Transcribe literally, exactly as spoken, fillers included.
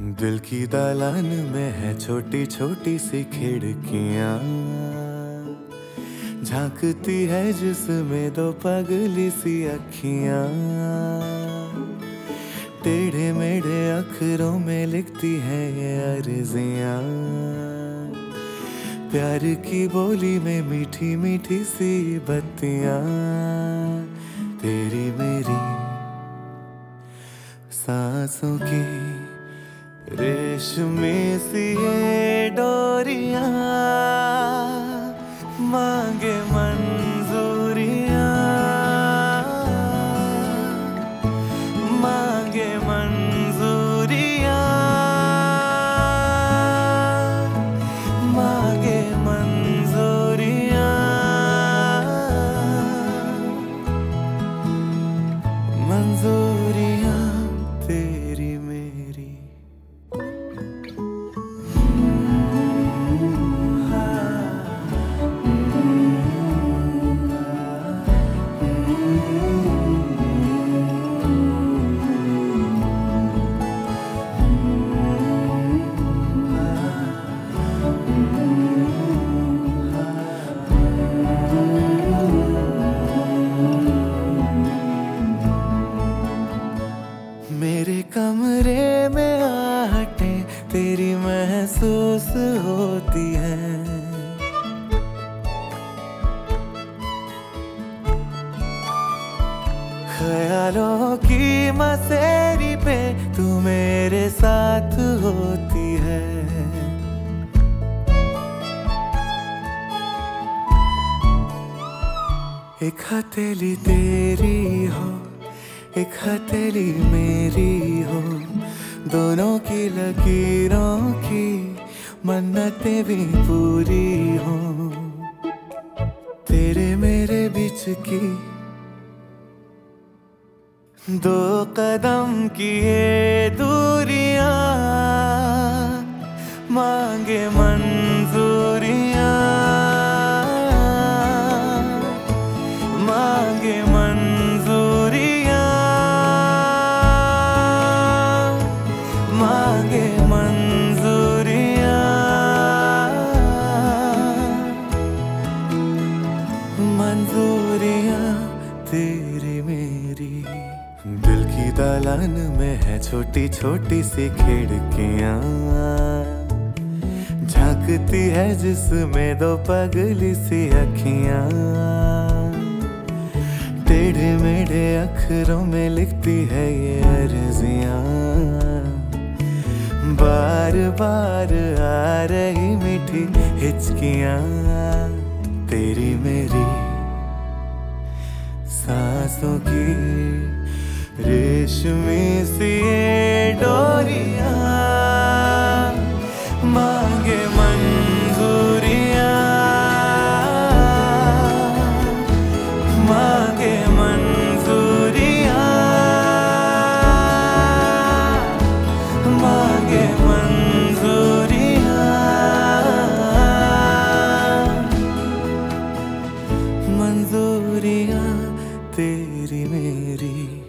दिल की दालान में है छोटी छोटी सी खिड़कियाँ, झांकती है जिसमें दो पगली सी अखियाँ। टेढ़े मेढ़े अखरों में लिखती है ये अर्जियाँ, प्यार की बोली में मीठी मीठी सी बत्तियाँ। तेरी मेरी सांसों की रेशमी सी ये डोरियां, मांगे मंजूरियां, मांगे मंजूरियां, मांगे मंजूरियां, मंजूरियां तेरी मेरी। मेरे कमरे में आहटें तेरी महसूस होती है, ख्यालों की मसेरी पे तू मेरे साथ होती है। एक हथेली तेरी हो, एक हथेली मेरी हो, दोनों की लकीरों की मन्नतें भी पूरी हो। तेरे मेरे बीच की दो कदम की ये दूरियां, मांगे मंजूरियां, मांगे मंजूरियां, मांगे मंजूरियां, मंजूरियां तेरी मेरी। दिल की दालान में है छोटी छोटी सी खिड़कियाँ, झांकती है जिसमें दो पगली सी अखियाँ। टेढ़े मेढ़े अखरों में लिखती है ये अर्जियाँ, बार बार आ रही मीठी हिचकियाँ। तेरी मेरी सांसों की रेशमी सी ये डोरियां, मांगे मंजूरियां, मांगे मंजूरियां, मांगे मंजूरियां, मंजूरियां तेरी मेरी।